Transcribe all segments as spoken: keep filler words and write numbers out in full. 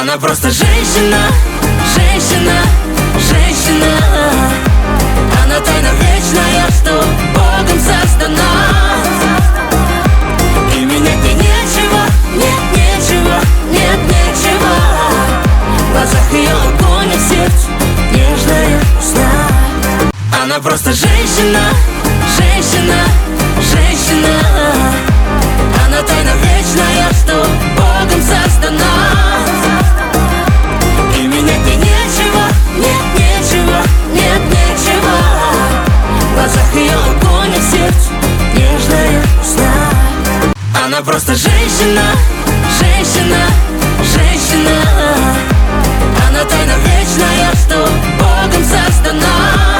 Она просто женщина, женщина, женщина. Она тайна вечная, что Богом создана. И менять ей нечего, нет, нечего, нет, нечего. В глазах ее огонь, а сердце нежная весна. Она просто женщина, женщина, женщина. Она тайна вечная, что Богом создана. И менять ей нечего, нет, нечего, нет, нечего. В глазах ее огонь, а сердце нежная весна. Она просто женщина, женщина, женщина. Она тайна вечная, что Богом создана.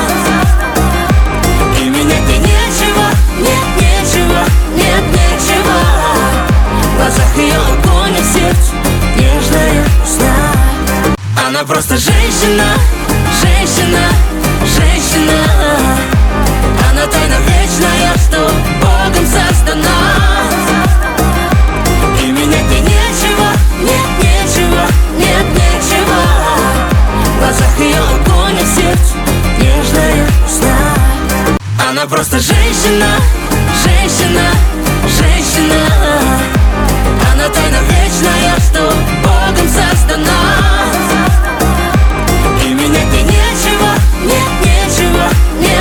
И менять ей нечего, нет, нечего, нет, нечего. В глазах ее огонь, а сердце нежная весна. Она просто женщина, женщина, женщина. Она тайна вечная, что Богом создана. И менять ей нечего, нет, нечего, нет, нечего. В глазах ее огонь, а сердце нежная весна. Она просто женщина, женщина,